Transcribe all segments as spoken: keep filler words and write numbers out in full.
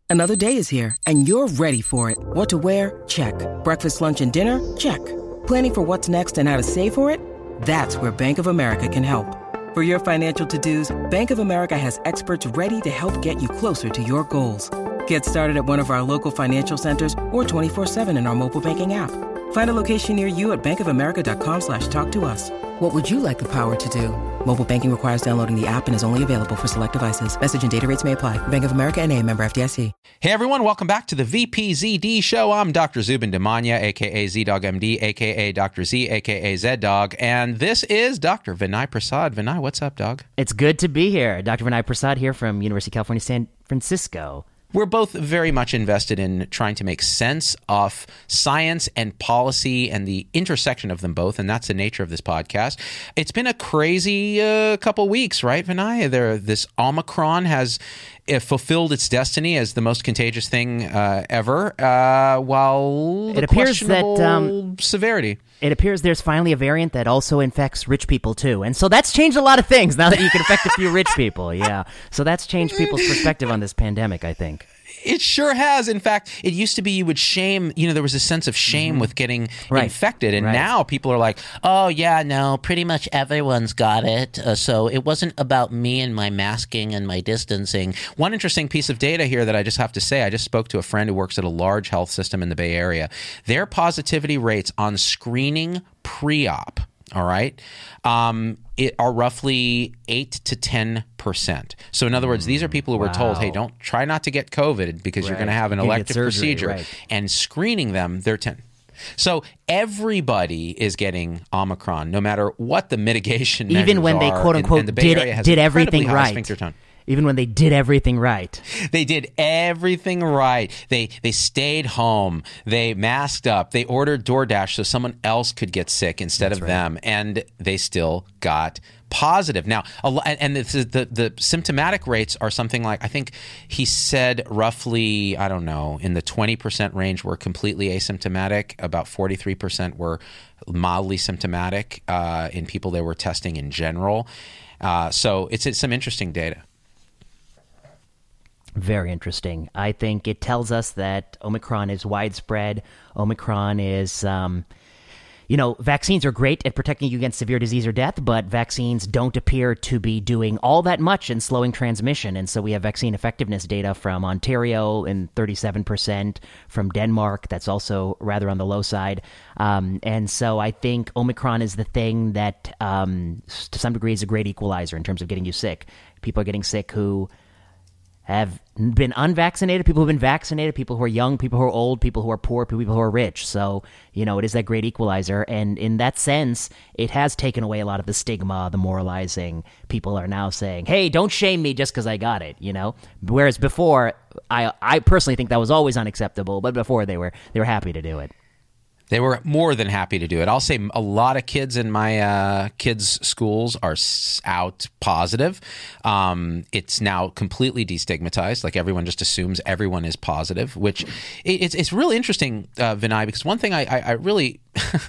Another day is here, and you're ready for it. What to wear? Check. Breakfast, lunch, and dinner? Check. Planning for what's next and how to save for it? That's where Bank of America can help. For your financial to-dos, Bank of America has experts ready to help get you closer to your goals. Get started at one of our local financial centers or twenty-four seven in our mobile banking app. Find a location near you at bankofamerica.com slash talk to us. What would you like the power to do? Mobile banking requires downloading the app and is only available for select devices. Message and data rates may apply. Bank of America N A, member F D I C. Hey everyone, welcome back to the V P Z D show. I'm Doctor Zubin Damania, aka Z-Dog M D, aka Doctor Z, aka Z-Dog, and this is Doctor Vinay Prasad. Vinay, what's up, dog? It's good to be here. Doctor Vinay Prasad here from University of California, San Francisco. We're both very much invested in trying to make sense of science and policy and the intersection of them both, and that's the nature of this podcast. It's been a crazy uh, couple weeks, right, Vinay? There, this Omicron has uh, fulfilled its destiny as the most contagious thing uh, ever, uh, while it appears that um, severity. It appears there's finally a variant that also infects rich people, too. And so that's changed a lot of things now that you can infect a few rich people. Yeah. So that's changed people's perspective on this pandemic, I think. It sure has. In fact, it used to be you would shame, you know, there was a sense of shame mm-hmm. with getting right. infected. And right. now people are like, oh, yeah, no, pretty much everyone's got it. Uh, so it wasn't about me and my masking and my distancing. One interesting piece of data here that I just have to say, I just spoke to a friend who works at a large health system in the Bay Area. Their positivity rates on screening pre-op, all right, um, it are roughly eight to ten percent. So in other words, these are people who were wow. told, hey, don't try not to get COVID because right. you're going to have an you elective surgery, procedure. right. And screening them, they're ten. So everybody is getting Omicron, no matter what the mitigation measures even when they are, quote unquote and, and the Bay did, Area has did everything high right. sphincter tone. Even when they did everything right. They did everything right. They they stayed home. They masked up. They ordered DoorDash so someone else could get sick instead That's of right. them, and they still got positive. Now, a lo- and this is the the symptomatic rates are something like, I think he said roughly, I don't know, in the twenty percent range were completely asymptomatic. About forty-three percent were mildly symptomatic uh, in people they were testing in general. Uh, so it's, it's some interesting data. Very interesting. I think it tells us that Omicron is widespread. Omicron is, um, you know, vaccines are great at protecting you against severe disease or death, but vaccines don't appear to be doing all that much in slowing transmission. And so we have vaccine effectiveness data from Ontario in thirty-seven percent, from Denmark, that's also rather on the low side. Um, and so I think Omicron is the thing that, um, to some degree, is a great equalizer in terms of getting you sick. People are getting sick who have been unvaccinated, people who have been vaccinated, people who are young, people who are old, people who are poor, people who are rich. So, you know, it is that great equalizer. And in that sense, it has taken away a lot of the stigma, the moralizing. People are now saying, hey, don't shame me just because I got it, you know? Whereas before, I I personally think that was always unacceptable, but before they were they were happy to do it. They were more than happy to do it. I'll say a lot of kids in my uh, kids' schools are out positive. Um, it's now completely destigmatized. Like everyone just assumes everyone is positive, which it's it's really interesting, uh, Vinay, because one thing I, I, I really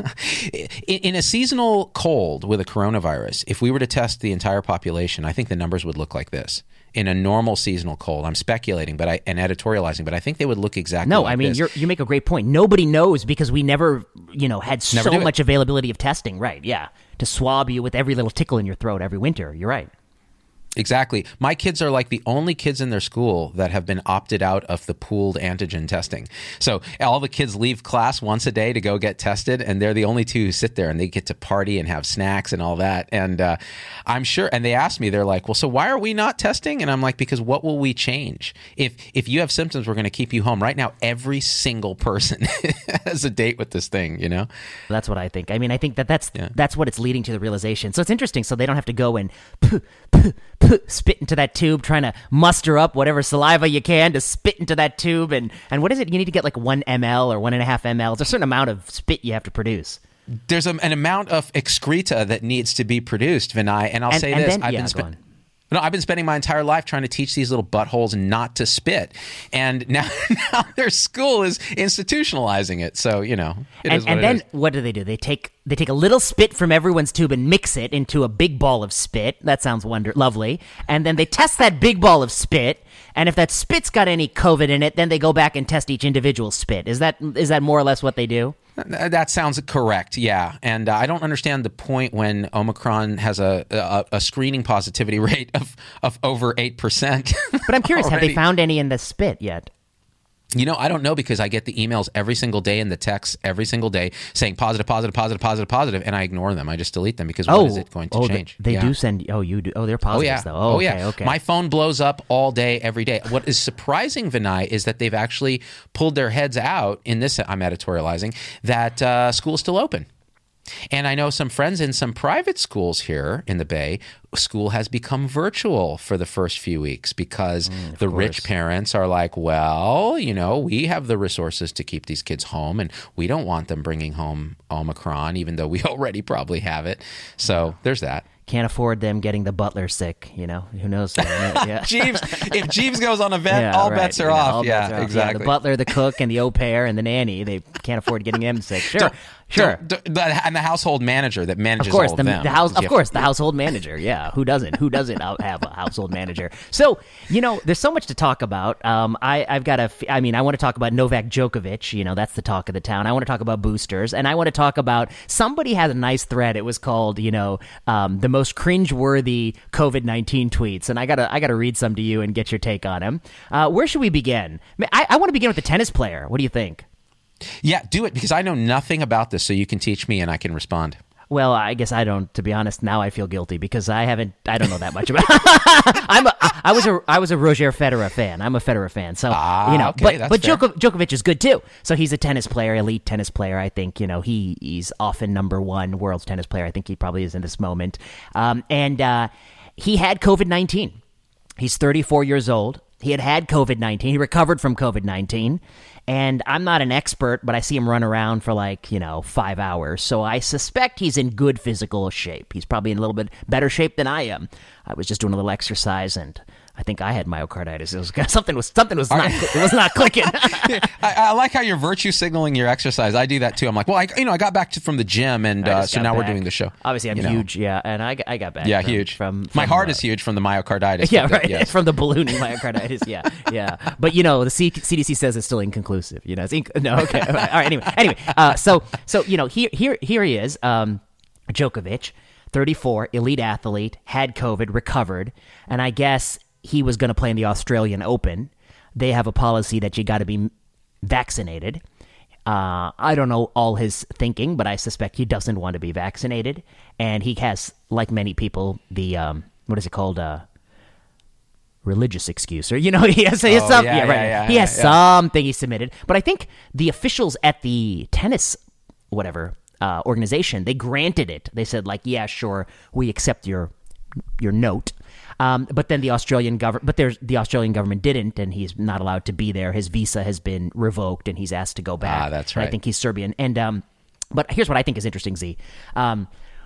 in, in a seasonal cold with a coronavirus, if we were to test the entire population, I think the numbers would look like this. In a normal seasonal cold, I'm speculating, but I and editorializing, but I think they would look exactly. No, like I mean this. You're, you make a great point. Nobody knows because we never, you know, had Never so do much it. availability of testing. Right? Yeah, to swab you with every little tickle in your throat every winter. You're right. Exactly. My kids are like the only kids in their school that have been opted out of the pooled antigen testing. So all the kids leave class once a day to go get tested, and they're the only two who sit there, and they get to party and have snacks and all that. And uh, I'm sure, and they asked me, they're like, well, so why are we not testing? And I'm like, because what will we change? If if you have symptoms, we're going to keep you home. Right now, every single person has a date with this thing, you know? That's what I think. I mean, I think that that's, Yeah. that's what it's leading to, the realization. So it's interesting. So they don't have to go and puh, puh, puh, spit into that tube, trying to muster up whatever saliva you can to spit into that tube. And, and what is it? You need to get like one milliliter or one and a half milliliters. There's a certain amount of spit you have to produce. There's a, an amount of excreta that needs to be produced, Vinay. And I'll And- say and this. then- I've yeah, been go spe- on. No, I've been spending my entire life trying to teach these little buttholes not to spit. And now, now their school is institutionalizing it. So, you know, it and is what and it then is. what do they do? They take they take a little spit from everyone's tube and mix it into a big ball of spit. That sounds wonder lovely. And then they test that big ball of spit, And if that spit's got any COVID in it, then they go back and test each individual spit. Is that is that more or less what they do? That sounds correct, yeah. And uh, I don't understand the point when Omicron has a a, a screening positivity rate of, of over eight percent. But I'm curious, have they found any in the spit yet? You know, I don't know because I get the emails every single day and the texts every single day saying positive, positive, positive, positive, positive, and I ignore them. I just delete them because oh, what is it going to oh, change? They, they yeah. do send. Oh, you do. Oh, they're positives oh, yeah. though. Oh, Oh, okay, yeah. okay. My phone blows up all day, every day. What is surprising, Vinay, is that they've actually pulled their heads out in this. I'm editorializing that uh, school's still open. And I know some friends in some private schools here in the Bay, school has become virtual for the first few weeks because mm, the course. rich parents are like, well, you know, we have the resources to keep these kids home and we don't want them bringing home Omicron, even though we already probably have it. So there's that. Can't afford them getting the butler sick, you know. Who knows? Yeah. Jeeves, if Jeeves goes on a vet, yeah, all right. bets are yeah, off. All yeah, bets are exactly. Yeah, the butler, the cook, and the au pair, and the nanny, they can't afford getting them sick. Sure, don't, sure. Don't, don't, and the household manager that manages of course, all the, of them. The house, of course, to, the household manager. Yeah, who doesn't? Who doesn't have a household manager? So, you know, there's so much to talk about. Um, I, I've got a, I mean, I want to talk about Novak Djokovic. You know, that's the talk of the town. I want to talk about boosters, and I want to talk about somebody had a nice thread. It was called, you know, um, the most cringeworthy COVID nineteen tweets, and I gotta, I gotta read some to you and get your take on them. Uh, where should we begin? I, I want to begin with the tennis player. What do you think? Yeah, do it because I know nothing about this, so you can teach me and I can respond. Well, I guess I don't. To be honest, now I feel guilty because I haven't. I don't know that much about. I'm. A, I was a. I was a Roger Federer fan. I'm a Federer fan. So ah, you know, okay, but but fair. Djokovic is good too. So he's a tennis player, elite tennis player. I think you know he he's often number one world tennis player. I think he probably is in this moment. Um, and uh, he had COVID nineteen. He's thirty-four years old. He had had COVID nineteen. He recovered from COVID nineteen. And I'm not an expert, but I see him run around for like, you know, five hours. So I suspect he's in good physical shape. He's probably in a little bit better shape than I am. I was just doing a little exercise and I think I had myocarditis. It was something was something was not it was not clicking. I, I like how you're virtue signaling your exercise. I do that too. I'm like, well, I, you know, I got back to, from the gym, and uh, so now back. We're doing the show. Obviously, I'm you know. huge, yeah, and I, I got back. Yeah, from, huge. From, from my heart uh, is huge from the myocarditis. Yeah, but, right. Yes. From the ballooning myocarditis. Yeah, yeah. But you know, the C- CDC says it's still inconclusive. You know, it's inc- no. Okay. All right. Anyway, anyway. Uh, so, so you know, here, here, here he is, um, Djokovic, thirty-four, elite athlete, had COVID, recovered, and I guess he was going to play in the Australian Open. They have a policy that you got to be vaccinated. Uh, I don't know all his thinking, but I suspect he doesn't want to be vaccinated. And he has, like many people, the, um, what is it called? Uh, religious excuse. Or, you know, he has, he has oh, some, yeah, yeah, right. Yeah, yeah, he has yeah. something he submitted. But I think the officials at the tennis, whatever, uh, organization, they granted it. They said, like, yeah, sure, we accept your your note. Um, but then the Australian government, but there's the Australian government didn't, and he's not allowed to be there. His visa has been revoked, and he's asked to go back. Ah, that's right. right. I think he's Serbian. And um, but here's what I think is interesting, Z. Um,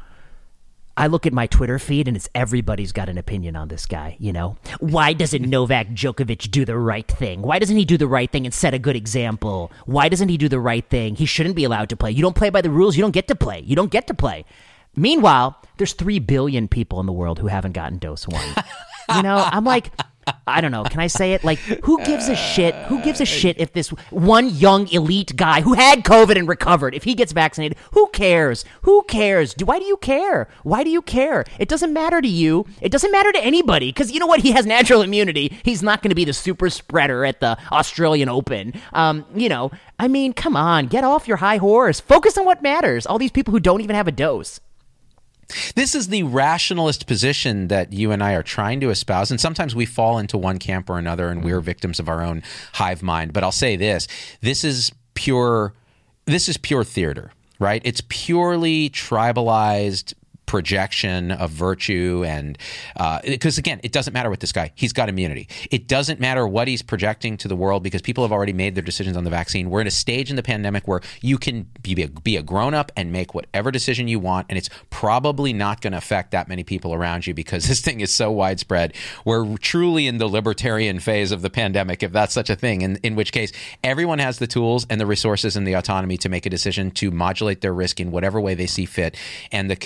I look at my Twitter feed, and it's everybody's got an opinion on this guy. You know, why doesn't Novak Djokovic do the right thing? Why doesn't he do the right thing and set a good example? Why doesn't he do the right thing? He shouldn't be allowed to play. You don't play by the rules. You don't get to play. You don't get to play. Meanwhile, there's three billion people in the world who haven't gotten dose one. You know, I'm like, I don't know. Can I say it? Like, who gives a shit? Who gives a shit if this one young elite guy who had COVID and recovered, if he gets vaccinated, who cares? Who cares? Why do you care? Why do you care? It doesn't matter to you. It doesn't matter to anybody because you know what? He has natural immunity. He's not going to be the super spreader at the Australian Open. Um, you know, I mean, come on, get off your high horse. Focus on what matters. All these people who don't even have a dose. This is the rationalist position that you and I are trying to espouse. And sometimes we fall into one camp or another and we're victims of our own hive mind. But I'll say this, this is pure, this is pure theater, right? It's purely tribalized projection of virtue and because uh, again, it doesn't matter with this guy. He's got immunity. It doesn't matter what he's projecting to the world because people have already made their decisions on the vaccine. We're in a stage in the pandemic where you can be a, be a grown-up and make whatever decision you want, and it's probably not going to affect that many people around you because this thing is so widespread. We're truly in the libertarian phase of the pandemic, if that's such a thing, in, in which case everyone has the tools and the resources and the autonomy to make a decision to modulate their risk in whatever way they see fit, and the community of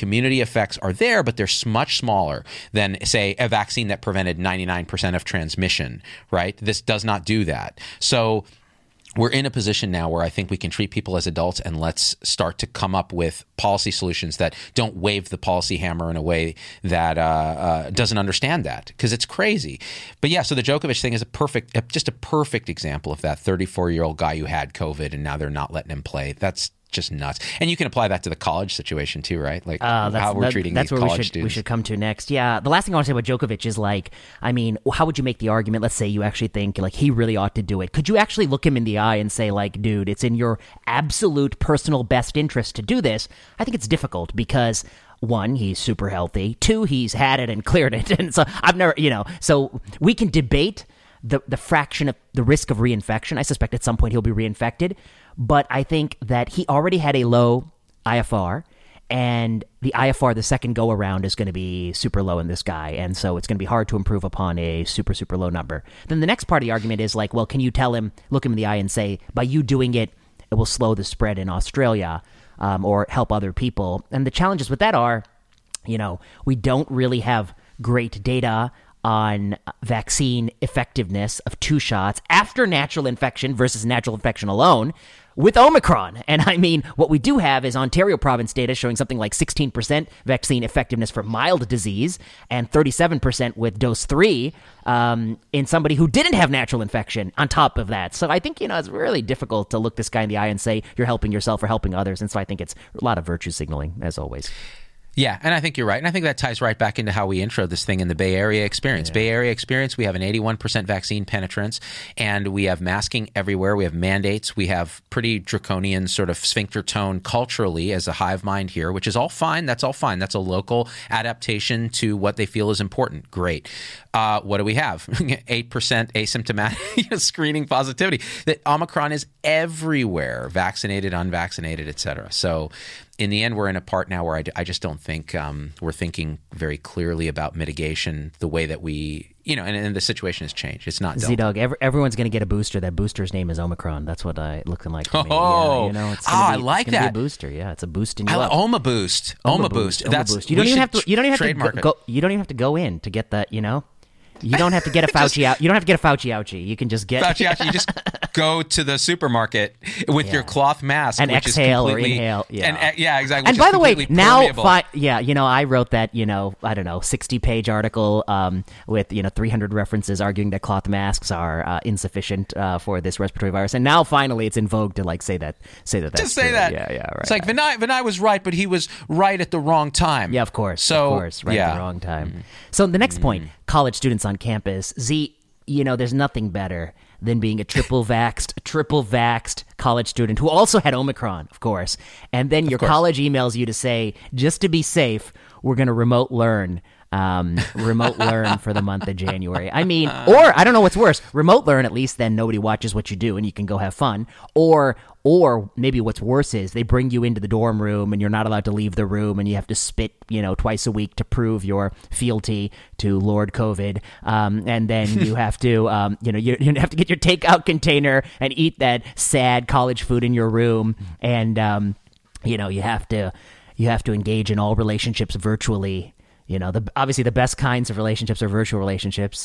effects are there, but they're much smaller than, say, a vaccine that prevented ninety-nine percent of transmission, right? This does not do that. So we're in a position now where I think we can treat people as adults, and let's start to come up with policy solutions that don't wave the policy hammer in a way that uh, uh, doesn't understand that, because it's crazy. But yeah, so the Djokovic thing is a perfect, just a perfect example of that thirty-four-year-old guy who had COVID and now they're not letting him play. That's just nuts. And you can apply that to the college situation too, right? Like uh, how we're that, treating that's these where college we should, students. we should come to next. Yeah. The last thing I want to say about Djokovic is like, I mean, how would you make the argument? Let's say you actually think like he really ought to do it. Could you actually look him in the eye and say like, dude, it's in your absolute personal best interest to do this? I think it's difficult because one, he's super healthy. Two, he's had it and cleared it. And so I've never, you know, so we can debate the the fraction of the risk of reinfection. I suspect at some point he'll be reinfected. But I think that he already had a low I F R, and the I F R the second go around is going to be super low in this guy. And so it's going to be hard to improve upon a super, super low number. Then the next part of the argument is like, well, can you tell him, look him in the eye and say, by you doing it, it will slow the spread in Australia um, or help other people? And the challenges with that are, you know, we don't really have great data on vaccine effectiveness of two shots after natural infection versus natural infection alone with Omicron. And I mean, what we do have is Ontario province data showing something like sixteen percent vaccine effectiveness for mild disease and thirty-seven percent with dose three um, in somebody who didn't have natural infection on top of that. So I think, you know, it's really difficult to look this guy in the eye and say you're helping yourself or helping others. And so I think it's a lot of virtue signaling, as always. Yeah, and I think you're right. And I think that ties right back into how we intro this thing in the Bay Area experience. Yeah. Bay Area experience, we have an eighty-one percent vaccine penetrance, and we have masking everywhere. We have mandates. We have pretty draconian sort of sphincter tone culturally as a hive mind here, which is all fine. That's all fine. That's a local adaptation to what they feel is important. Great. Uh, what do we have? eight percent asymptomatic screening positivity. That Omicron is everywhere, vaccinated, unvaccinated, et cetera. So in the end, we're in a part now where I, I just don't think um, we're thinking very clearly about mitigation the way that we, you know, and, and the situation has changed. It's not Z-Dog, every, everyone's going to get a booster. That booster's name is Omicron. That's what I looking like to me. Oh, yeah, you know, it's oh be, I like it's that. Be a booster. Yeah, it's a boost in you I, up. Oma Boost. Oma, Oma Boost. Oma That's, Boost. You don't even have to. You don't even have to trademark go, go. You don't even have to go in to get that. You know. You don't have to get a Fauci just, out. You don't have to get a Fauci ouchie. You can just get Fauci ouchie. You just go to the supermarket with yeah. your cloth mask and which exhale is or inhale. Yeah, and, uh, yeah, exactly. And by the way, now, fi- yeah, you know, I wrote that, you know, I don't know, sixty-page article um, with you know three hundred references arguing that cloth masks are uh, insufficient uh, for this respiratory virus, and now finally it's in vogue to like say that, say that. That's just say true. that. Yeah, yeah, right. It's like Vinay, Vinay was right, but he was right at the wrong time. Yeah, of course. So, of course, right yeah. at the wrong time. Mm. So the next mm. point. College students on campus. Z, you know, there's nothing better than being a triple vaxxed, a triple vaxxed college student who also had Omicron, of course. And then your college emails you to say, just to be safe, we're going to remote learn. Um, remote learn for the month of January. I mean, or I don't know what's worse. Remote learn, at least then nobody watches what you do and you can go have fun. Or, or maybe what's worse is they bring you into the dorm room and you're not allowed to leave the room and you have to spit, you know, twice a week to prove your fealty to Lord COVID. Um, and then you have to, um, you know, you, you have to get your takeout container and eat that sad college food in your room. And, um, you know, you have to, you have to engage in all relationships virtually. You know, the obviously the best kinds of relationships are virtual relationships.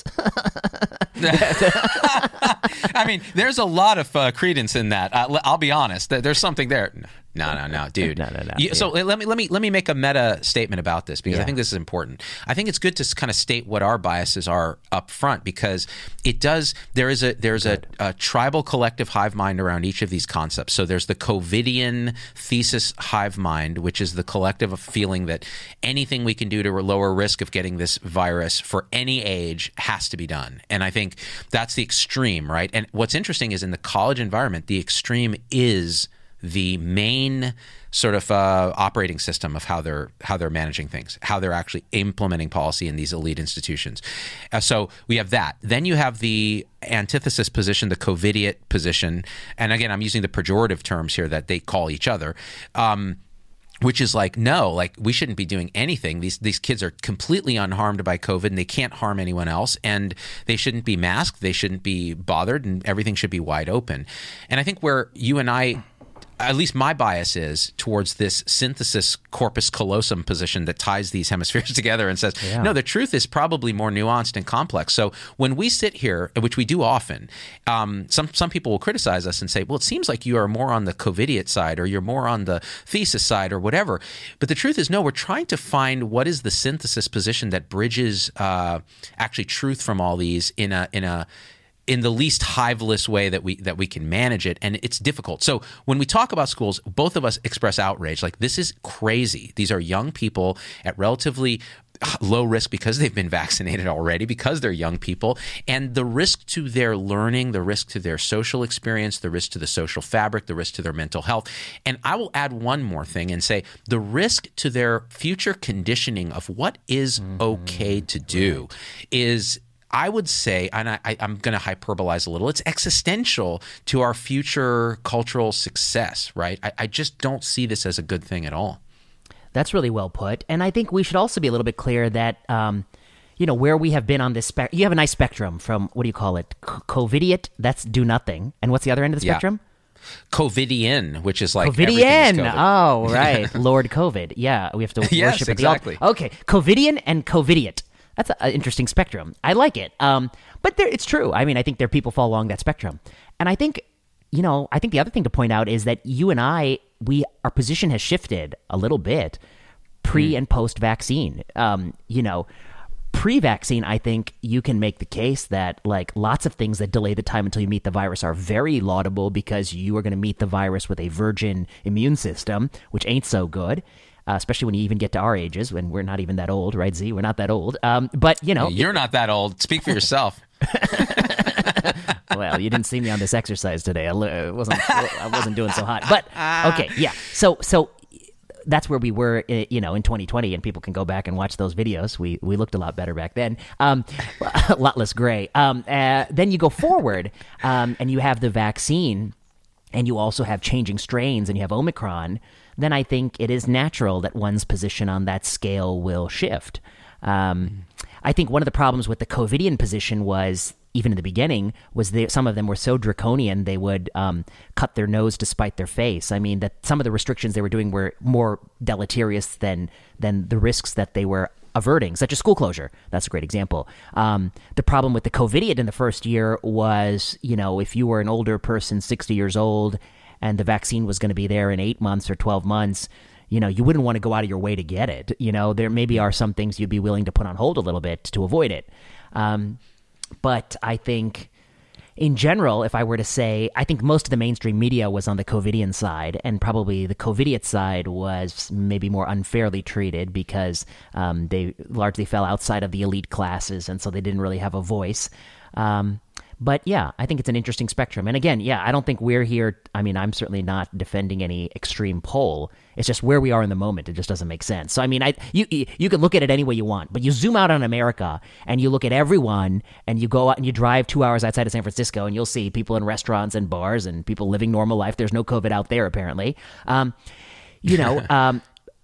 I mean, there's a lot of uh, credence in that. Uh, I'll be honest. There's something there. No, no, no, dude. no, no, no. You, yeah. So let me let me let me make a meta statement about this because yeah. I think this is important. I think it's good to kind of state what our biases are up front because it does. There is a there's a, a tribal collective hive mind around each of these concepts. So there's the COVIDian thesis hive mind, which is the collective of feeling that anything we can do to lower risk of getting this virus for any age has to be done. And I think that's the extreme, right? And what's interesting is in the college environment, the extreme is the main sort of uh, operating system of how they're how they're managing things, how they're actually implementing policy in these elite institutions. Uh, so we have that. Then you have the antithesis position, the COVIDiate position, and again, I'm using the pejorative terms here that they call each other. Um, Which is like, no, like we shouldn't be doing anything. These these kids are completely unharmed by COVID and they can't harm anyone else. And they shouldn't be masked. They shouldn't be bothered and everything should be wide open. And I think where you and I at least my bias is towards this synthesis corpus callosum position that ties these hemispheres together and says, yeah. no, the truth is probably more nuanced and complex. So when we sit here, which we do often, um, some some people will criticize us and say, well, it seems like you are more on the COVIDiot side, or you're more on the thesis side, or whatever. But the truth is, no, we're trying to find what is the synthesis position that bridges uh, actually truth from all these in a in a in the least hiveless way that we that we can manage it, and it's difficult. So when we talk about schools, both of us express outrage. Like, this is crazy. These are young people at relatively low risk because they've been vaccinated already, because they're young people, and the risk to their learning, the risk to their social experience, the risk to the social fabric, the risk to their mental health. And I will add one more thing and say the risk to their future conditioning of what is mm-hmm. okay to do is, I would say, and I, I'm going to hyperbolize a little, it's existential to our future cultural success, right? I, I just don't see this as a good thing at all. That's really well put. And I think we should also be a little bit clear that, um, you know, where we have been on this spectrum, you have a nice spectrum from, what do you call it? C- COVIDiot, that's do nothing. And what's the other end of the spectrum? Yeah. COVIDian, which is like COVIDian. Oh, right. Lord COVID. Yeah, we have to yes, worship exactly. at the altar. Okay, COVIDian and COVIDiot. That's an interesting spectrum. I like it. Um, but there, it's true. I mean, I think there are people fall along that spectrum. And I think, you know, I think the other thing to point out is that you and I, we our position has shifted a little bit pre mm. and post vaccine. Um, you know, pre-vaccine, I think you can make the case that like lots of things that delay the time until you meet the virus are very laudable because you are going to meet the virus with a virgin immune system, which ain't so good. Uh, especially when you even get to our ages, when we're not even that old, right, Z? We're not that old. Um, but, you know. You're not that old. Speak for yourself. Well, you didn't see me on this exercise today. I wasn't I wasn't doing so hot. But, okay, yeah. So so that's where we were, you know, in twenty twenty, and people can go back and watch those videos. We we looked a lot better back then. Um, a lot less gray. Um, uh, then you go forward, um, and you have the vaccine, and you also have changing strains, and you have Omicron. Then I think it is natural that one's position on that scale will shift. Um, I think one of the problems with the COVIDian position was, even in the beginning, was that some of them were so draconian they would um, cut their nose to spite their face. I mean, that some of the restrictions they were doing were more deleterious than than the risks that they were averting, such as school closure. That's a great example. Um, the problem with the COVIDian in the first year was, you know, if you were an older person, sixty years old, and the vaccine was going to be there in eight months or twelve months, you know, you wouldn't want to go out of your way to get it. You know, there maybe are some things you'd be willing to put on hold a little bit to avoid it. Um, but I think in general, if I were to say, I think most of the mainstream media was on the COVIDian side, and probably the COVIDiot side was maybe more unfairly treated because um, they largely fell outside of the elite classes, and so they didn't really have a voice. Um, But yeah, I think it's an interesting spectrum. And again, yeah, I don't think we're here. I mean, I'm certainly not defending any extreme pole. It's just where we are in the moment. It just doesn't make sense. So, I mean, I you you can look at it any way you want, but you zoom out on America and you look at everyone and you go out and you drive two hours outside of San Francisco and you'll see people in restaurants and bars and people living normal life. There's no COVID out there, apparently. Um, you know, um,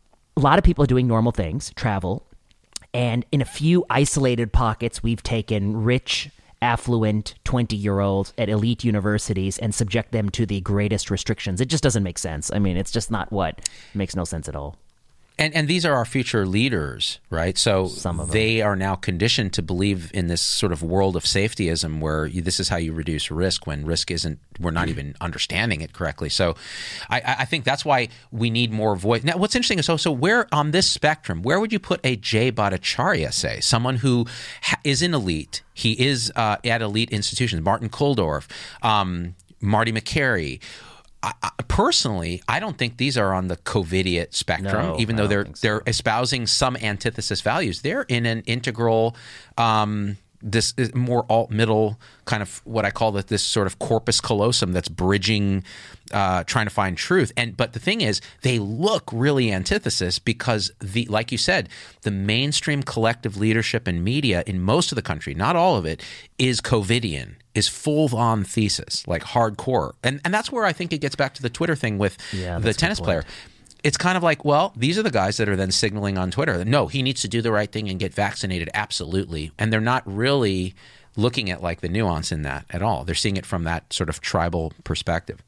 a lot of people are doing normal things, travel. And in a few isolated pockets, we've taken rich, affluent twenty-year-olds at elite universities and subject them to the greatest restrictions. It just doesn't make sense. I mean, it's just not what it makes no sense at all. And and these are our future leaders, right? So Some of them. They are now conditioned to believe in this sort of world of safetyism where you, this is how you reduce risk when risk isn't, we're not even understanding it correctly. So I, I think that's why we need more voice. Now, what's interesting is also where on this spectrum, where would you put a Jay Bhattacharya, say, someone who ha- is in elite, he is uh, at elite institutions, Martin Kulldorff, um, Marty McCary. I, I, personally, I don't think these are on the COVIDiot spectrum, no, even though they're so. they're espousing some antithesis values. They're in an integral, um, this more alt middle kind of what I call the, this sort of corpus callosum that's bridging, uh, trying to find truth. And but the thing is, they look really antithesis because the like you said, the mainstream collective leadership and media in most of the country, not all of it, is COVIDian. Is full-on thesis, like hardcore. And and that's where I think it gets back to the Twitter thing with yeah, the tennis player. It's kind of like, well, these are the guys that are then signaling on Twitter, no, he needs to do the right thing and get vaccinated, absolutely. And they're not really looking at like the nuance in that at all. They're seeing it from that sort of tribal perspective.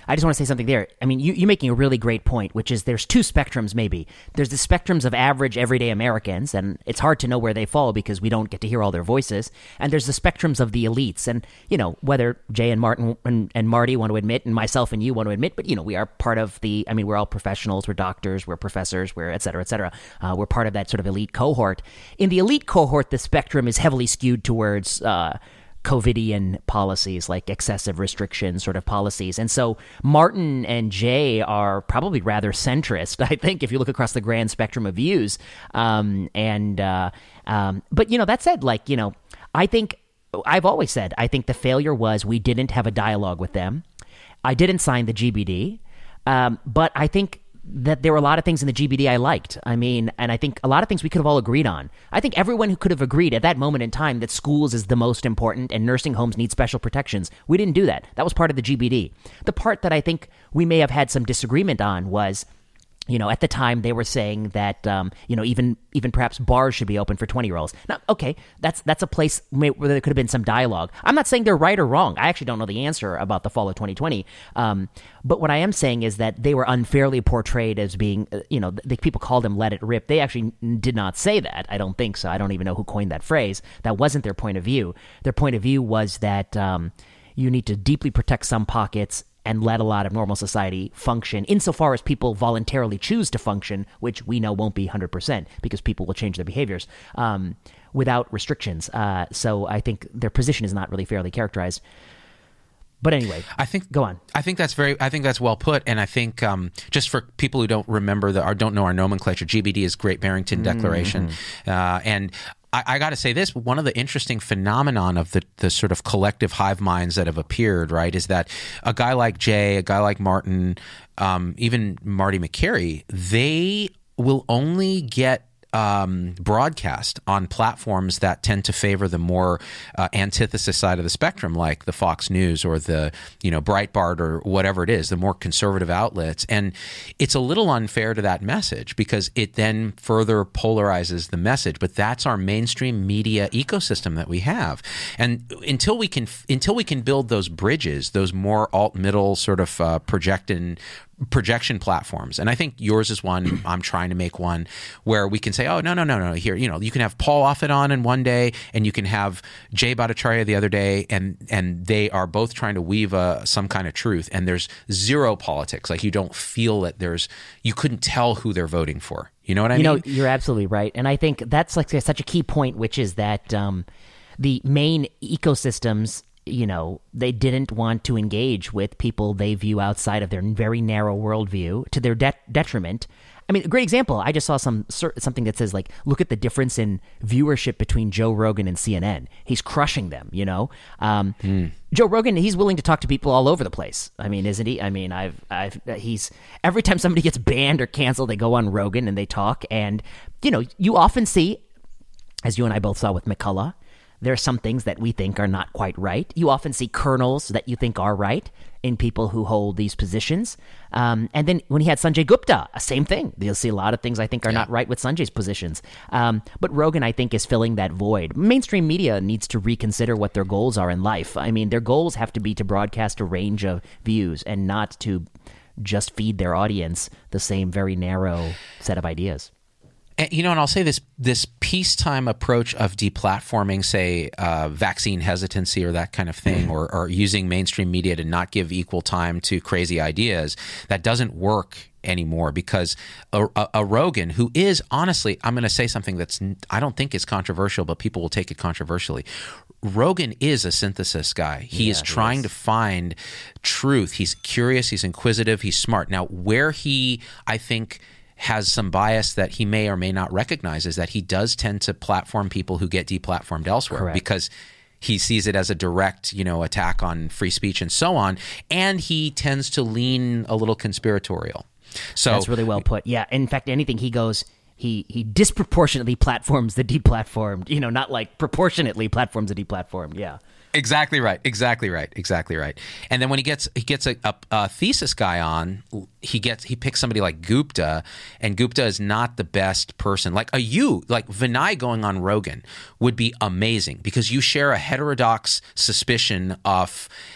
I just want to say something there. I mean, you, you're making a really great point, which is there's two spectrums maybe. There's the spectrums of average, everyday Americans, and it's hard to know where they fall because we don't get to hear all their voices. And there's the spectrums of the elites. And, you know, whether Jay and Martin and, and Marty want to admit, and myself and you want to admit, but, you know, we are part of the, I mean, we're all professionals, we're doctors, we're professors, we're et cetera, et cetera. Uh, we're part of that sort of elite cohort. In the elite cohort, the spectrum is heavily skewed towards uh, COVIDian policies, like excessive restriction sort of policies. And so Martin and Jay are probably rather centrist, I think, if you look across the grand spectrum of views. Um, and uh, um, But, you know, that said, like, you know, I think, I've always said, I think the failure was we didn't have a dialogue with them. I didn't sign the G B D. Um, but I think that there were a lot of things in the G B D I liked. I mean, and I think a lot of things we could have all agreed on. I think everyone who could have agreed at that moment in time that schools is the most important and nursing homes need special protections. We didn't do that. That was part of the G B D. The part that I think we may have had some disagreement on was, you know, at the time they were saying that, um, you know, even even perhaps bars should be open for twenty-year-olds. Now, okay, that's that's a place where there could have been some dialogue. I'm not saying they're right or wrong. I actually don't know the answer about the fall of twenty twenty. Um, but what I am saying is that they were unfairly portrayed as being, uh, you know, the people called them let it rip. They actually did not say that. I don't think so. I don't even know who coined that phrase. That wasn't their point of view. Their point of view was that um, you need to deeply protect some pockets and let a lot of normal society function insofar as people voluntarily choose to function, which we know won't be one hundred percent because people will change their behaviors um, without restrictions. Uh, so I think their position is not really fairly characterized. But anyway, I think go on. I think that's very. I think that's well put, and I think um, just for people who don't remember the or don't know our nomenclature, G B D is Great Barrington Declaration, mm-hmm. uh, and. I, I got to say this, one of the interesting phenomenon of the, the sort of collective hive minds that have appeared, right, is that a guy like Jay, a guy like Martin, um, even Marty McCary, they will only get Um, broadcast on platforms that tend to favor the more uh, antithesis side of the spectrum, like the Fox News or the, you know, Breitbart or whatever it is, the more conservative outlets. And it's a little unfair to that message because it then further polarizes the message. But that's our mainstream media ecosystem that we have. And until we can, until we can build those bridges, those more alt-middle sort of uh, projecting projection platforms. And I think yours is one. I'm trying to make one where we can say, oh, no, no, no, no. Here, you know, you can have Paul Offit on in one day and you can have Jay Bhattacharya the other day. And, and they are both trying to weave a, some kind of truth. And there's zero politics. Like you don't feel that there's, you couldn't tell who they're voting for. You know what I you mean? You know, you're absolutely right. And I think that's like such a key point, which is that um, the main ecosystems, you know, they didn't want to engage with people they view outside of their very narrow worldview to their de- detriment. I mean, a great example, I just saw some something that says, like, look at the difference in viewership between Joe Rogan and C N N. He's crushing them, you know? Um, mm. Joe Rogan, he's willing to talk to people all over the place. I mean, isn't he? I mean, I've, I've, he's, every time somebody gets banned or canceled, they go on Rogan and they talk. And, you know, you often see, as you and I both saw with McCullough, there are some things that we think are not quite right. You often see kernels that you think are right in people who hold these positions. Um, and then when he had Sanjay Gupta, same thing. You'll see a lot of things I think are yeah. not right with Sanjay's positions. Um, but Rogan, I think, is filling that void. Mainstream media needs to reconsider what their goals are in life. I mean, their goals have to be to broadcast a range of views and not to just feed their audience the same very narrow set of ideas. And, you know, and I'll say this, this peacetime approach of deplatforming, say, uh, vaccine hesitancy or that kind of thing, or, or using mainstream media to not give equal time to crazy ideas, that doesn't work anymore because a, a, a Rogan, who is, honestly, I'm going to say something that's, I don't think is controversial, but people will take it controversially. Rogan is a synthesis guy. He yeah, is trying he is. to find truth. He's curious. He's inquisitive. He's smart. Now, where he, I think, has some bias that he may or may not recognize is that he does tend to platform people who get deplatformed elsewhere. Correct. Because he sees it as a direct, you know, attack on free speech and so on, and he tends to lean a little conspiratorial. So that's really well put. Yeah, in fact, anything he goes, he he disproportionately platforms the deplatformed. You know, not like proportionately platforms the deplatformed. Yeah. Exactly right. Exactly right. Exactly right. And then when he gets he gets a, a, a thesis guy on, he gets he picks somebody like Gupta, and Gupta is not the best person. Like a you, like Vinay going on Rogan would be amazing because you share a heterodox suspicion of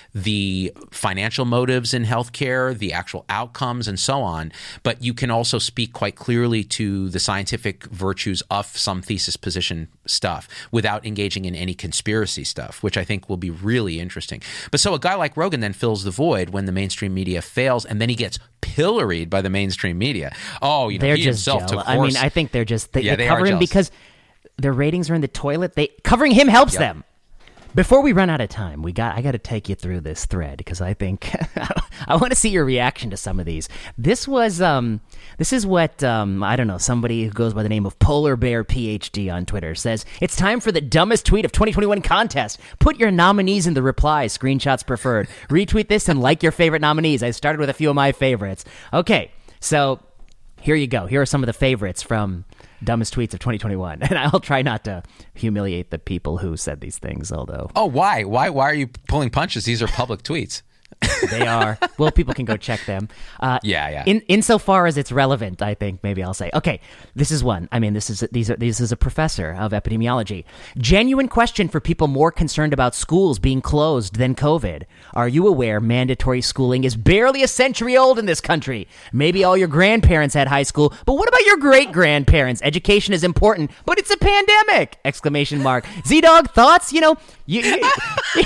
the financial motives in healthcare, the actual outcomes, and so on. But you can also speak quite clearly to the scientific virtues of some thesis position stuff without engaging in any conspiracy stuff, which I think will be really interesting. But so a guy like Rogan then fills the void when the mainstream media fails, and then he gets pilloried by the mainstream media. Oh, you know, they're he just himself jealous. took I horse. mean, I think they're just they, Yeah, they they cover are him jealous. because their ratings are in the toilet. They covering him helps Yep. them. Before we run out of time, we got I got to take you through this thread because I think I want to see your reaction to some of these. This was um this is what um I don't know, somebody who goes by the name of Polar Bear P H D on Twitter says, "It's time for the dumbest tweet of twenty twenty-one contest. Put your nominees in the replies, screenshots preferred. Retweet this and like your favorite nominees." I started with a few of my favorites. Okay, so here you go. Here are some of the favorites from dumbest tweets of twenty twenty-one. And I'll try not to humiliate the people who said these things, although Oh, why? Why Why are you pulling punches? These are public tweets. they are. Well, people can go check them. Uh, Yeah, yeah. In insofar as it's relevant, I think maybe I'll say, okay, this is one. I mean, this is these are this is a professor of epidemiology. Genuine question for people more concerned about schools being closed than COVID. Are you aware mandatory schooling is barely a century old in this country? Maybe all your grandparents had high school, but what about your great grandparents? Education is important, but it's a pandemic! Exclamation mark. Z-Dog, thoughts? You know, you. you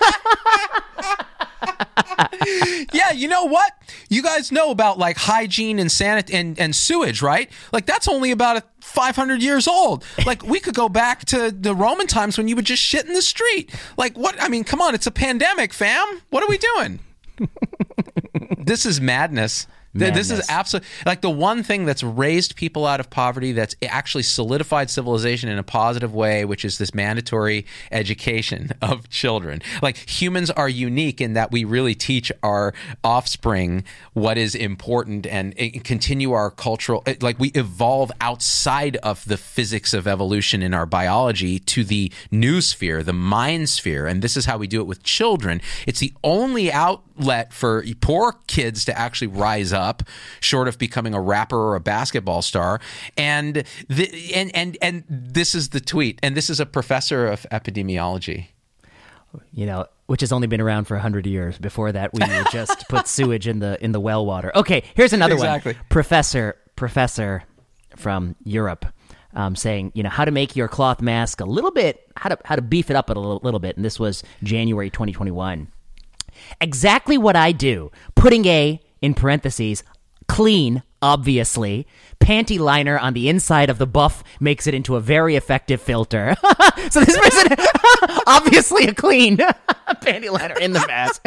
Yeah, you know what? You guys know about like hygiene and sanit and, and sewage, right? Like that's only about a five hundred years old. Like we could go back to the Roman times when you would just shit in the street. Like what? I mean, come on, it's a pandemic, fam. What are we doing? This is madness. Th- This is Madness. absolutely like the one thing that's raised people out of poverty, that's actually solidified civilization in a positive way, which is this mandatory education of children. Like humans are unique in that we really teach our offspring what is important and, and continue our cultural, like we evolve outside of the physics of evolution in our biology to the noosphere, the mind sphere. And this is how we do it with children. It's the only outlet for poor kids to actually rise up. Up, short of becoming a rapper or a basketball star, and the, and and and this is the tweet, and this is a professor of epidemiology. You know, which has only been around for a hundred years. Before that, we would just put sewage in the in the well water. Okay, here's another Exactly. one. Professor, professor from Europe, um, saying, you know, how to make your cloth mask a little bit, how to how to beef it up a little, little bit. And this was January twenty twenty-one. Exactly what I do. Putting a in parentheses, clean, obviously. Panty liner on the inside of the buff makes it into a very effective filter. So this person, obviously a clean panty liner in the mask.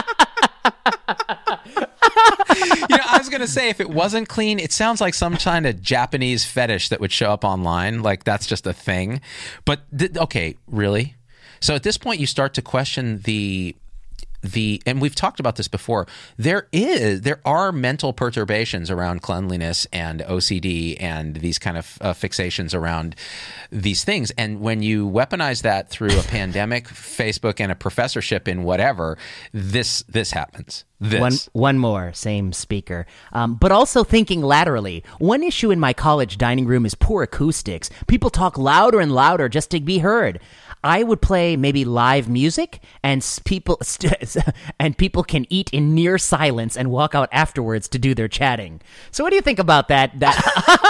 You know, I was going to say, if it wasn't clean, it sounds like some kind of Japanese fetish that would show up online. Like that's just a thing. But, th- okay, really? So at this point, you start to question the... The and we've talked about this before. There is there are mental perturbations around cleanliness and O C D and these kind of uh, fixations around these things. And when you weaponize that through a pandemic, Facebook, and a professorship in whatever, this this happens. This. One, one more, same speaker. Um, but also thinking laterally. One issue in my college dining room is poor acoustics. People talk louder and louder just to be heard. I would play maybe live music, and s- people st- and people can eat in near silence and walk out afterwards to do their chatting. So, what do you think about that? That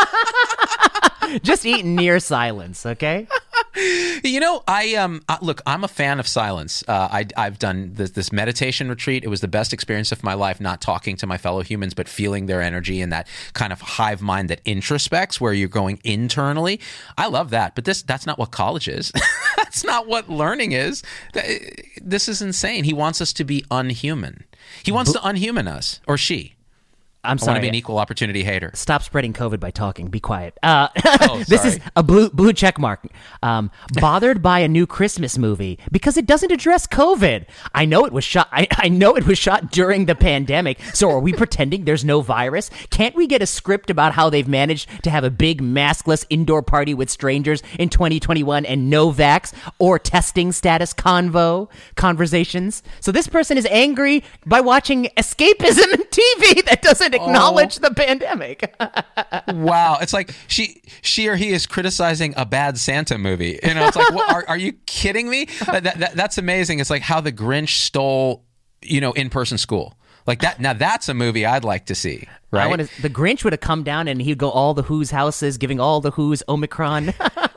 just eat in near silence, okay? You know, I um uh, look. I'm a fan of silence. Uh, I I've done this, this meditation retreat. It was the best experience of my life. Not talking to my fellow humans, but feeling their energy and that kind of hive mind that introspects, where you're going internally. I love that. But this that's not what college is. That's not what learning is. This is insane. He wants us to be unhuman. He wants to unhuman us, or she. I'm I want sorry. to be an equal opportunity hater. Stop spreading COVID by talking. Be quiet. Uh, Oh, this sorry. is a blue blue check mark. Um, bothered by a new Christmas movie because it doesn't address COVID. I know it was shot. I, I know it was shot during the pandemic. So are we pretending there's no virus? Can't we get a script about how they've managed to have a big maskless indoor party with strangers in twenty twenty-one and no vax or testing status convo conversations? So this person is angry by watching escapism in T V that doesn't acknowledge Oh. the pandemic. Wow, it's like she she or he is criticizing a bad Santa movie. You know, it's like, what, are are you kidding me? That, that, that's amazing. It's like how the Grinch stole you know, in-person school. Like that. Now that's a movie I'd like to see. Right. I wanna, the Grinch would have come down and he'd go all the Who's houses, giving all the Who's Omicron.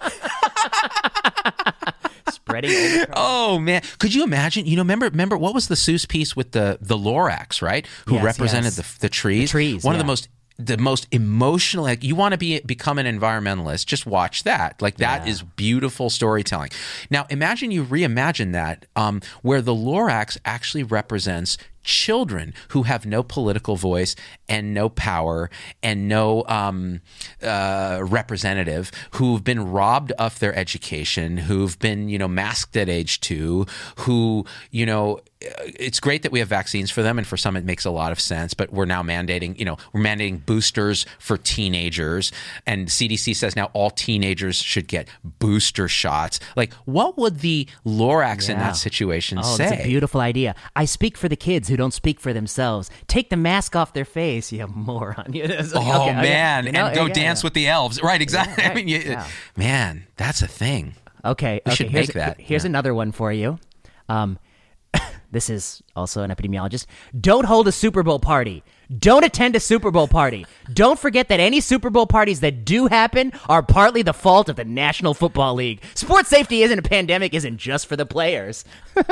Spreading Omicron. Oh man, could you imagine? You know, remember, remember what was the Seuss piece with the the Lorax, right? Who yes, represented yes. the the trees? The trees. One yeah. of the most the most emotional. Like, you want to be become an environmentalist, just watch that. Like that Yeah. is beautiful storytelling. Now imagine you reimagine that, um, where the Lorax actually represents children who have no political voice and no power and no um, uh, representative, who've been robbed of their education, who've been, you know, masked at age two, who, you know, it's great that we have vaccines for them, and for some it makes a lot of sense, but we're now mandating, you know, we're mandating boosters for teenagers, and C D C says now all teenagers should get booster shots. Like, what would the Lorax in Yeah. that situation Oh, say? that's a beautiful idea. I speak for the kids who don't speak for themselves. Take the mask off their face, you moron. It's like, Oh okay, okay, man, you know, and go yeah, dance yeah. with the elves, right? Exactly. Yeah, I mean, you, yeah. man, that's a thing. Okay, We okay. should here's, make that, Here's yeah. another one for you. Um, this is also an epidemiologist. Don't hold a Super Bowl party. Don't attend a Super Bowl party. Don't forget that any Super Bowl parties that do happen are partly the fault of the National Football League. Sports safety isn't a pandemic, isn't just for the players.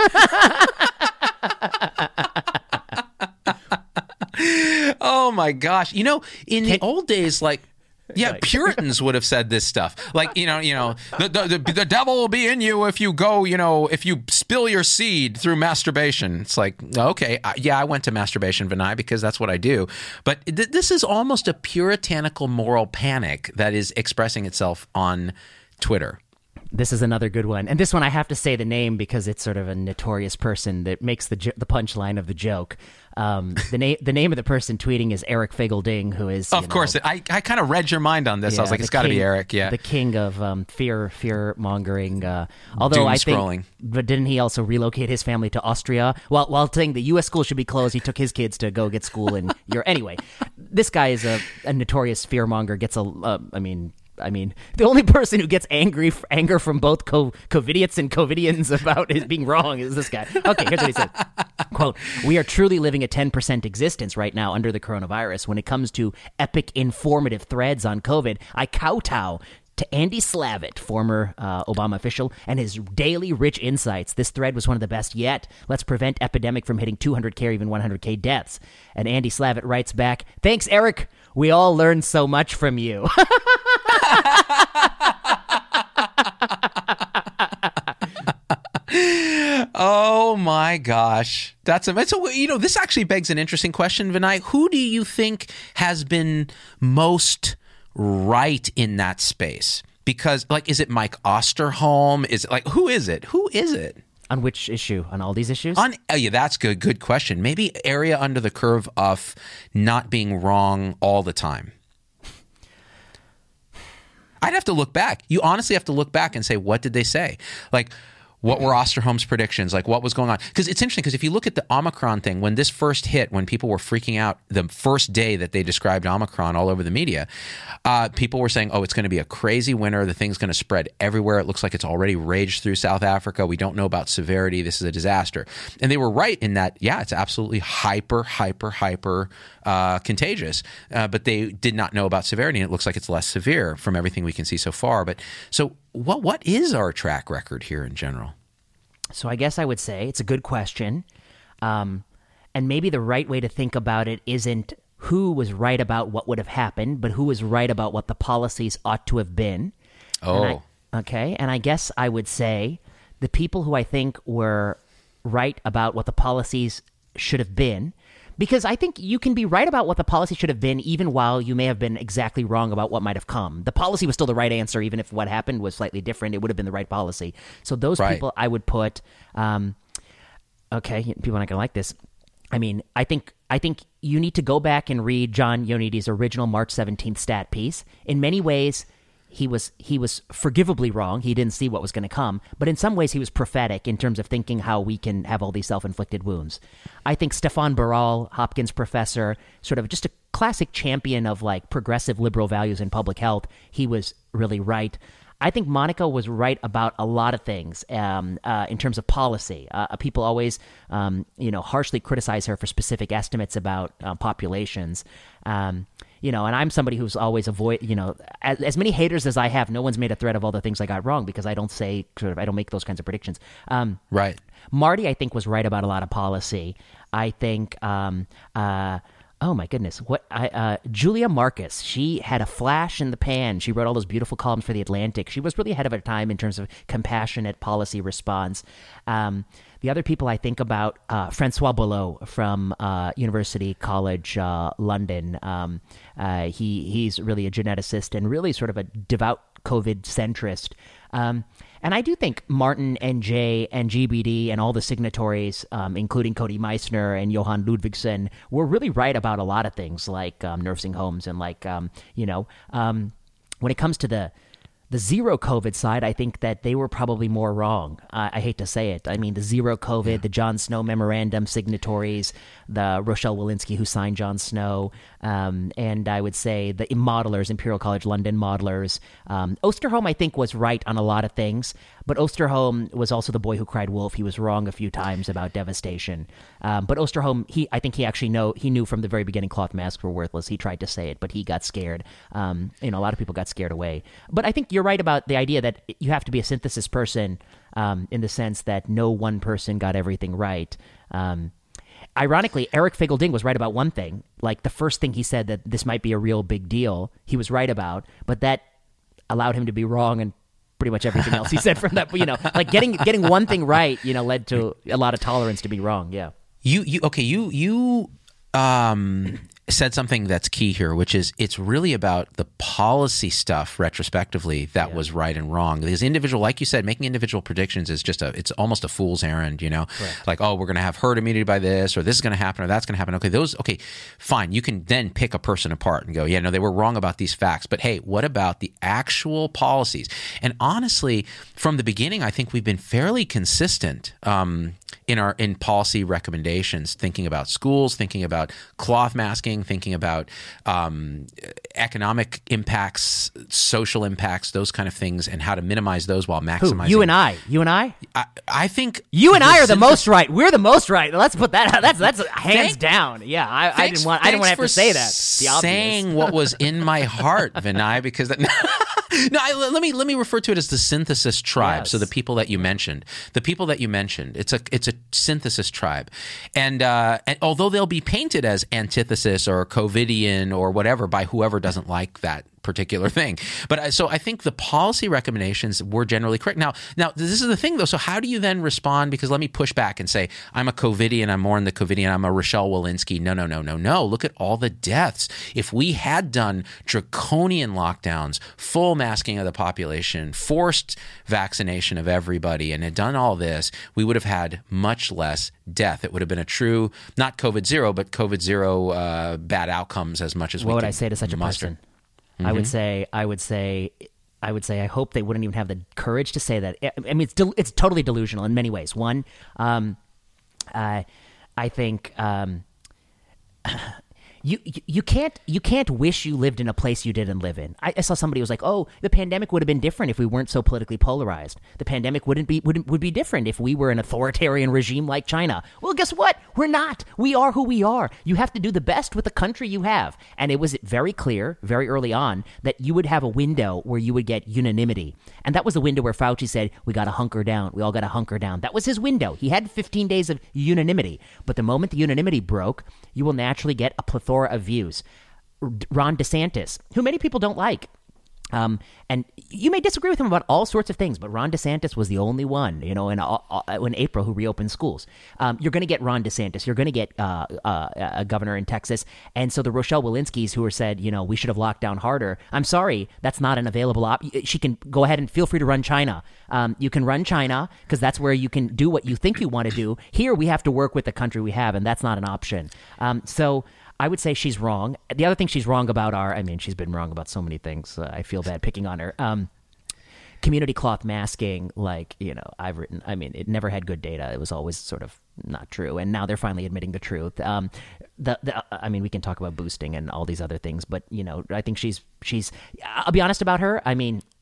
Oh my gosh! You know, in the Can- old days, like. Yeah, Right. Puritans would have said this stuff. Like, you know, you know, the, the the the devil will be in you if you go, you know, if you spill your seed through masturbation. It's like, okay, I, yeah, I went to masturbation, Vinay, because that's what I do. But th- this is almost a puritanical moral panic that is expressing itself on Twitter. This is another good one. And this one I have to say the name because it's sort of a notorious person that makes the jo- the punchline of the joke. Um, the, na- the name of the person tweeting is Eric Fagel-Ding, who is, Of you course, know, I, I kind of read your mind on this. I was yeah, like, the it's got to be king- Eric. Yeah. the king of um, fear fear mongering. Uh, although Doom I scrolling. think, but didn't he also relocate his family to Austria? While while saying the U S schools should be closed, he took his kids to go get school in Europe. Anyway, this guy is a, a notorious fear monger. Gets a, uh, I mean. I mean, the only person who gets angry, anger from both co- COVIDiots and COVIDians about it being wrong is this guy. Okay, here's what he said. Quote, "We are truly living a ten percent existence right now under the coronavirus. When it comes to epic informative threads on COVID, I kowtow to Andy Slavitt, former uh, Obama official, and his daily rich insights. This thread was one of the best yet. Let's prevent epidemic from hitting two hundred K or even one hundred K deaths." And Andy Slavitt writes back, "Thanks, Eric. We all learned so much from you." Oh my gosh, that's a, it's a you know this actually begs an interesting question, Vinay. Who do you think has been most right in that space? Because, like, is it Mike Osterholm? Is it like who is it? Who is it? On which issue? On all these issues? On oh yeah, that's good. Good question. Maybe area under the curve of not being wrong all the time. I'd have to look back. You honestly have to look back and say, what did they say? Like, what were Osterholm's predictions? Like, what was going on? Because it's interesting, because if you look at the Omicron thing, when this first hit, when people were freaking out the first day that they described Omicron all over the media, uh, people were saying, oh, it's going to be a crazy winter. The thing's going to spread everywhere. It looks like it's already raged through South Africa. We don't know about severity. This is a disaster. And they were right in that, yeah, it's absolutely hyper, hyper, hyper uh, contagious. Uh, but they did not know about severity, and it looks like it's less severe from everything we can see so far. But so what what is our track record here in general? So I guess I would say it's a good question. Um, and maybe the right way to think about it isn't who was right about what would have happened, but who was right about what the policies ought to have been. Oh. And I, okay. And I guess I would say the people who I think were right about what the policies should have been, because I think you can be right about what the policy should have been even while you may have been exactly wrong about what might have come. The policy was still the right answer, even if what happened was slightly different. It would have been the right policy. So those Right. people I would put, um, okay, people are not going to like this. I mean, I think I think you need to go back and read John Ioannidis' original March seventeenth stat piece. In many ways, he was he was forgivably wrong. He didn't see what was going to come. But in some ways, he was prophetic in terms of thinking how we can have all these self-inflicted wounds. I think Stefan Baral, Hopkins professor, sort of just a classic champion of like progressive liberal values in public health, he was really right. I think Monica was right about a lot of things um, uh, in terms of policy. Uh, people always, um, you know, harshly criticize her for specific estimates about uh, populations. Um, you know, and I'm somebody who's always avoid, you know, as, as many haters as I have, no one's made a thread of all the things I got wrong because I don't say, sort of, I don't make those kinds of predictions. Um, right. Marty, I think, was right about a lot of policy. I think, um, uh, oh my goodness, what I, uh, Julia Marcus, she had a flash in the pan. She wrote all those beautiful columns for The Atlantic. She was really ahead of her time in terms of compassionate policy response. Um, the other people I think about, uh, Francois Boulot from uh, University College uh, London. Um, uh, he he's really a geneticist and really sort of a devout COVID centrist. Um, and I do think Martin and Jay and G B D and all the signatories, um, including Cody Meissner and Johan Ludvigsen, were really right about a lot of things like um, nursing homes and like, um, you know, um, when it comes to the the zero COVID side, I think that they were probably more wrong. Uh, I hate to say it. I mean, the zero COVID, yeah. the Jon Snow memorandum signatories, the Rochelle Walensky who signed Jon Snow, um, and I would say the modelers, Imperial College London modelers. Um, Osterholm, I think, was right on a lot of things, but Osterholm was also the boy who cried wolf. He was wrong a few times about devastation. Um, but Osterholm, he, I think he actually know he knew from the very beginning cloth masks were worthless. He tried to say it, but he got scared. Um, you know, a lot of people got scared away. But I think you're right about the idea that you have to be a synthesis person um, in the sense that no one person got everything right. Um, ironically, Eric Fagel-Ding was right about one thing. Like the first thing he said that this might be a real big deal, he was right about, but that allowed him to be wrong and pretty much everything else he said from that. You know, like getting getting one thing right, you know, led to a lot of tolerance to be wrong. Yeah. You you okay? You you um. said something that's key here, which is it's really about the policy stuff retrospectively that yeah. was right and wrong. Because individual, like you said, making individual predictions is just a, it's almost a fool's errand, you know, right. like, oh, we're going to have herd immunity by this, or this is going to happen, or that's going to happen. Okay, those, okay, fine. You can then pick a person apart and go, yeah, no, they were wrong about these facts. But hey, what about the actual policies? And honestly, from the beginning, I think we've been fairly consistent um, in our in policy recommendations, thinking about schools, thinking about cloth masking, thinking about um, economic impacts, social impacts, those kind of things, and how to minimize those while maximizing. Who? You and I. You and I? I, I think you and I are the most right. We're the most right. Let's put that out. That's that's hands thanks, down. Yeah, I, I didn't want. I didn't want to have to say that. Saying what was in my heart, Vinay, because that. No, I, let me let me refer to it as the synthesis tribe. Yes. So the people that you mentioned, the people that you mentioned, it's a it's a synthesis tribe, and, uh, and although they'll be painted as antithesis or COVIDian or whatever by whoever doesn't like that particular thing. But uh, so I think the policy recommendations were generally correct. Now, now this is the thing though. So how do you then respond? Because let me push back and say, I'm a COVIDian, I'm more in the COVIDian, I'm a Rochelle Walensky. No, no, no, no, no. Look at all the deaths. If we had done draconian lockdowns, full masking of the population, forced vaccination of everybody, and had done all this, we would have had much less death. It would have been a true, not COVID zero, but COVID zero uh, bad outcomes as much as what we would could I say to such muster. a person? I would say, I would say, I would say, I hope they wouldn't even have the courage to say that. I mean, it's del- it's totally delusional in many ways. One, um, uh, I think um, you, you you can't you can't wish you lived in a place you didn't live in. I, I saw somebody who was like, "Oh, the pandemic would have been different if we weren't so politically polarized. The pandemic wouldn't be wouldn't would be different if we were an authoritarian regime like China." Well, guess what? We're not. We are who we are. You have to do the best with the country you have. And it was very clear, very early on, that you would have a window where you would get unanimity. And that was the window where Fauci said, "We got to hunker down. We all got to hunker down." That was his window. He had fifteen days of unanimity. But the moment the unanimity broke, you will naturally get a plethora of views. Ron DeSantis, who many people don't like, um, and you may disagree with him about all sorts of things, but Ron DeSantis was the only one, you know, in, uh, in April who reopened schools. Um, you're going to get Ron DeSantis. You're going to get uh, uh, a governor in Texas. And so the Rochelle Walenskys who were said, you know, we should have locked down harder. I'm sorry, that's not an available option. She can go ahead and feel free to run China. Um, you can run China because that's where you can do what you think you want to do. Here we have to work with the country we have, and that's not an option. Um, so I would say she's wrong. The other thing she's wrong about are, I mean, she's been wrong about so many things. Uh, I feel bad picking on her. Um, community cloth masking, like, you know, I've written, I mean, it never had good data. It was always sort of not true. And now they're finally admitting the truth. Um, the, the, I mean, we can talk about boosting and all these other things, but, you know, I think she's, she's, I'll be honest about her. I mean,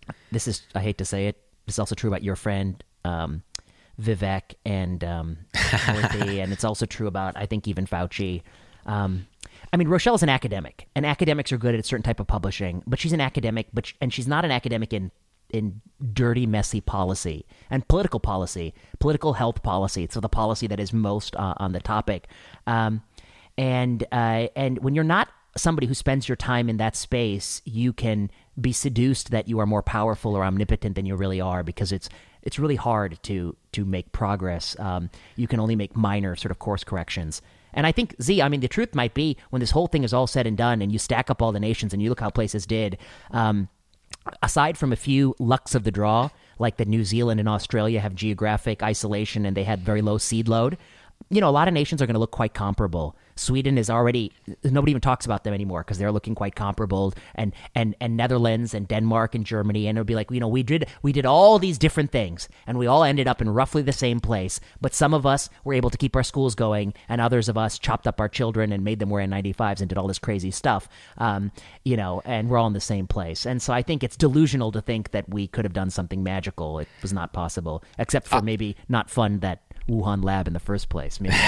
this is, I hate to say it, this is also true about your friend um, Vivek and um, Murthy, and it's also true about, I think, even Fauci. Um, I mean, Rochelle's an academic, and academics are good at a certain type of publishing, but she's an academic, but and she's not an academic in in dirty, messy policy and political policy, political health policy. So the policy that is most uh, on the topic. Um, and uh, and when you're not somebody who spends your time in that space, you can be seduced that you are more powerful or omnipotent than you really are, because it's it's really hard to to make progress. Um, you can only make minor sort of course corrections. And I think, Z, I mean, the truth might be, when this whole thing is all said and done and you stack up all the nations and you look how places did, um, aside from a few lucks of the draw, like that New Zealand and Australia have geographic isolation and they had very low seed load, you know, a lot of nations are going to look quite comparable. Sweden is already, nobody even talks about them anymore because they're looking quite comparable, and, and, and Netherlands and Denmark and Germany. And it'll be like, you know, we did, we did all these different things and we all ended up in roughly the same place. But some of us were able to keep our schools going, and others of us chopped up our children and made them wear N ninety-fives and did all this crazy stuff, um, you know, and we're all in the same place. And so I think it's delusional to think that we could have done something magical. It was not possible, except for maybe not fund that Wuhan lab in the first place. Maybe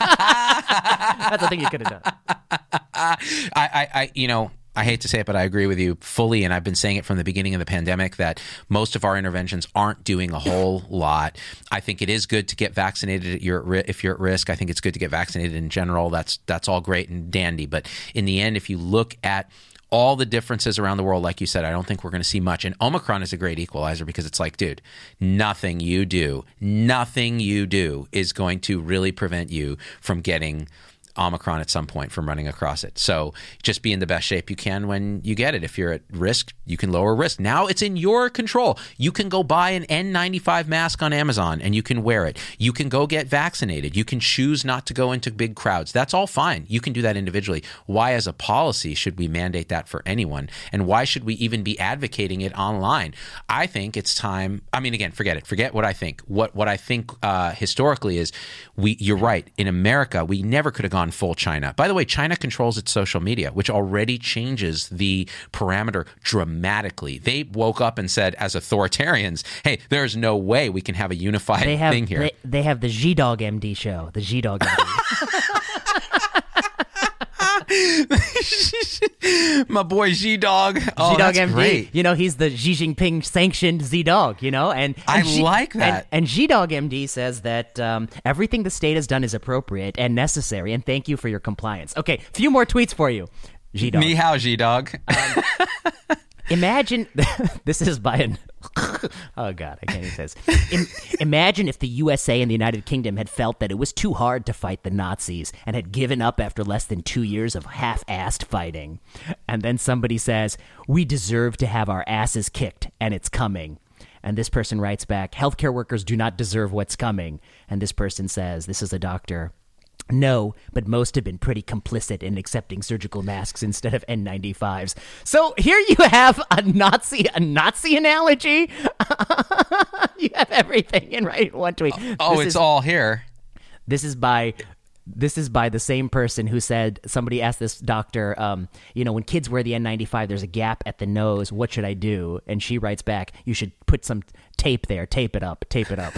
that's the thing you could have done. I, I, I, you know, I hate to say it, but I agree with you fully. And I've been saying it from the beginning of the pandemic that most of our interventions aren't doing a whole lot. I think it is good to get vaccinated if you're at risk. I think it's good to get vaccinated in general. That's, that's all great and dandy. But in the end, if you look at all the differences around the world, like you said, I don't think we're going to see much. And Omicron is a great equalizer because it's like, dude, nothing you do, nothing you do is going to really prevent you from getting Omicron at some point, from running across it. So just be in the best shape you can when you get it. If you're at risk, you can lower risk. Now it's in your control. You can go buy an N ninety-five mask on Amazon and you can wear it. You can go get vaccinated. You can choose not to go into big crowds. That's all fine. You can do that individually. Why, as a policy, should we mandate that for anyone? And why should we even be advocating it online? I think it's time. I mean, again, forget it. Forget what I think. What what I think uh, historically is, we. You're right. In America, we never could have gone full China. By the way, China controls its social media, which already changes the parameter dramatically. They woke up and said, as authoritarians, hey, there's no way we can have a unified they have, thing here. They, they have the G-Dog M D show, the G-Dog M D. My boy G-Dog. Oh, G-Dog that's M D. great. You know, he's the Xi Jinping sanctioned Z-Dog, you know? And, and I G- like that. And, and G-Dog M D says that um, everything the state has done is appropriate and necessary, and thank you for your compliance. Okay, a few more tweets for you, G-Dog. Me how, G-Dog. Um, imagine, this is by an, oh God, I can't even say this. Im- imagine if the U S A and the United Kingdom had felt that it was too hard to fight the Nazis and had given up after less than two years of half-assed fighting. And then somebody says, we deserve to have our asses kicked, and it's coming. And this person writes back, healthcare workers do not deserve what's coming. And this person says, this is a doctor, no, but most have been pretty complicit in accepting surgical masks instead of N ninety-fives. So here you have a Nazi, a Nazi analogy. You have everything in right in one tweet. Oh, This it's is, all here. This is by. This is by the same person who said, somebody asked this doctor, um, you know, when kids wear the N ninety-five, there's a gap at the nose. What should I do? And she writes back, you should put some tape there. Tape it up. Tape it up.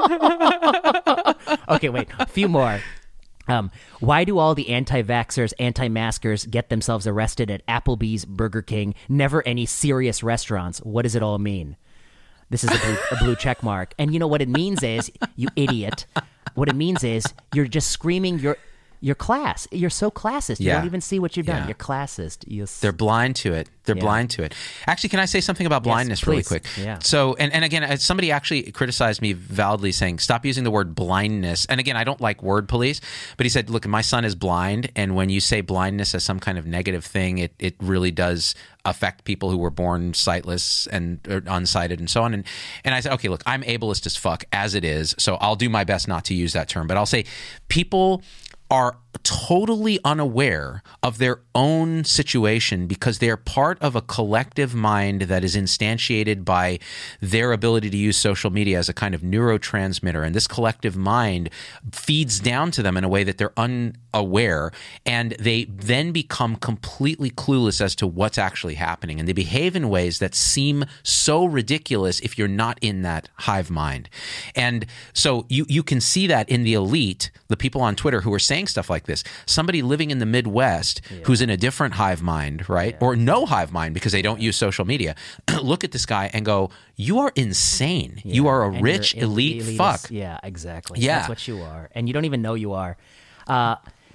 Okay, wait. A few more. Um, why do all the anti-vaxxers, anti-maskers get themselves arrested at Applebee's, Burger King, never any serious restaurants? What does it all mean? This is a blue, a blue check mark. And you know what it means is, you idiot, what it means is you're just screaming your your class. You're so classist. You Yeah. don't even see what you've done. Yeah. You're classist. You s- They're blind to it. They're Yeah. blind to it. Actually, can I say something about blindness really please. quick? Yeah. So, and, and again, uh, somebody actually criticized me validly saying, stop using the word blindness. And again, I don't like word police, but he said, look, my son is blind. And when you say blindness as some kind of negative thing, it, it really does affect people who were born sightless and or unsighted and so on. And, and I said, okay, look, I'm ableist as fuck as it is. So I'll do my best not to use that term, but I'll say people are totally unaware of their own situation because they're part of a collective mind that is instantiated by their ability to use social media as a kind of neurotransmitter. And this collective mind feeds down to them in a way that they're un, aware, and they then become completely clueless as to what's actually happening. And they behave in ways that seem so ridiculous if you're not in that hive mind. And so you, you can see that in the elite, the people on Twitter who are saying stuff like this. Somebody living in the Midwest yeah. who's in a different hive mind, right? Yeah. Or no hive mind because they don't use social media, look at this guy and go, you are insane. Yeah. You are a and rich elite elitist. Fuck. Yeah, exactly. Yeah. That's what you are. And you don't even know you are. Uh,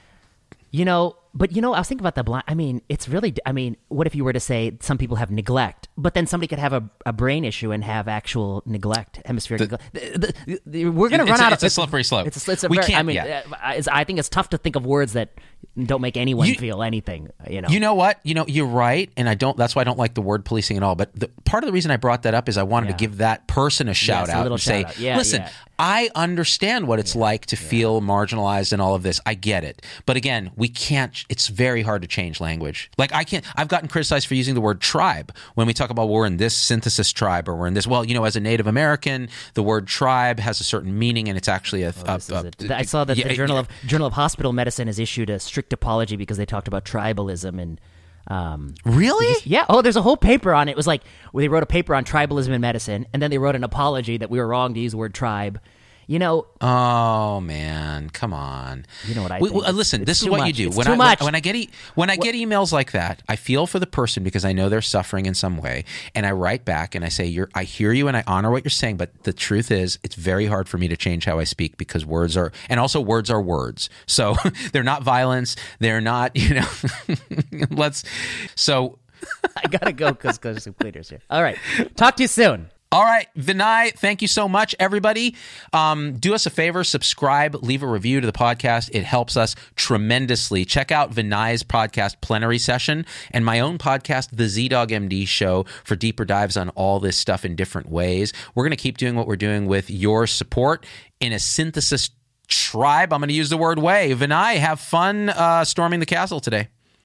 you know, but, you know, I was thinking about the blind. I mean, it's really, I mean, what if you were to say some people have neglect, but then somebody could have a, a brain issue and have actual neglect, hemispheric the, neglect. The, the, the, we're going to run a, out it's of... It's a slippery slope. It's a, it's a we very, can't, I mean, yeah. it's, I think it's tough to think of words that don't make anyone you, feel anything, you know. You know what? You know, you're right, and I don't, that's why I don't like the word policing at all, but the, part of the reason I brought that up is I wanted yeah. to give that person a shout yes, out a and shout say, out. Yeah, listen, yeah. I understand what it's yeah, like to yeah. feel marginalized and all of this. I get it. But again, we can't, it's very hard to change language. Like I can't, I've gotten criticized for using the word tribe when we talk about we're in this synthesis tribe or we're in this. Well, you know, as a Native American, the word tribe has a certain meaning and it's actually a. Oh, a, a, a I saw that yeah, the Journal yeah. of Journal of Hospital Medicine has issued a strict apology because they talked about tribalism and. Um, really? Just, yeah. Oh, there's a whole paper on it. It was like well, they wrote a paper on tribalism in medicine, and then they wrote an apology that we were wrong to use the word tribe. You know. Oh man, come on. You know what I we, think? Well, listen, it's this is what much. you do. It's when too I much. when, when I get e- when I get emails like that, I feel for the person because I know they're suffering in some way, and I write back and I say, "You're, I hear you and I honor what you're saying, but the truth is, it's very hard for me to change how I speak because words are, and also words are words. So they're not violence. They're not, you know. let's. So I gotta go because because some cleaners here. All right, talk to you soon. All right, Vinay, thank you so much, everybody. Um, do us a favor, subscribe, leave a review to the podcast. It helps us tremendously. Check out Vinay's podcast, Plenary Session, and my own podcast, The Z-Dog M D Show, for deeper dives on all this stuff in different ways. We're going to keep doing what we're doing with your support in a synthesis tribe. I'm going to use the word way. Vinay, have fun uh, storming the castle today.